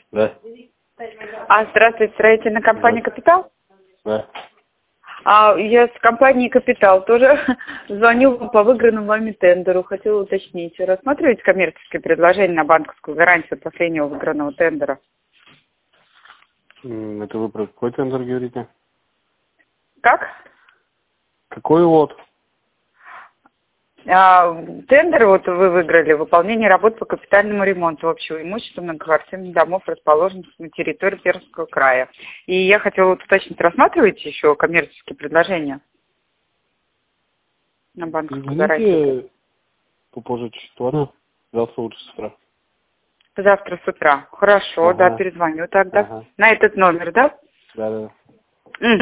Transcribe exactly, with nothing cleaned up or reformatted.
Да. А, здравствуйте, строительная компания «Капитал»? Да. А, я с компании «Капитал» тоже звоню вам по выигранному вами тендеру. Хотела уточнить, вы рассматриваете коммерческие предложения на банковскую гарантию последнего выигранного тендера? М, Это вы про какой тендер говорите? Как? Какой лот? А, тендер вот вы выиграли, выполнение работ по капитальному ремонту общего имущества многоквартирных домов, расположенных на территории Пермского края. И я хотела вот уточнить, рассматриваете еще коммерческие предложения на банковскую гарантию? Извините, попозже чуть ладно? Завтра лучше с утра. Завтра с утра. Хорошо, Ага. да, перезвоню тогда. Ага. На этот номер, да? Да, да. Мгм.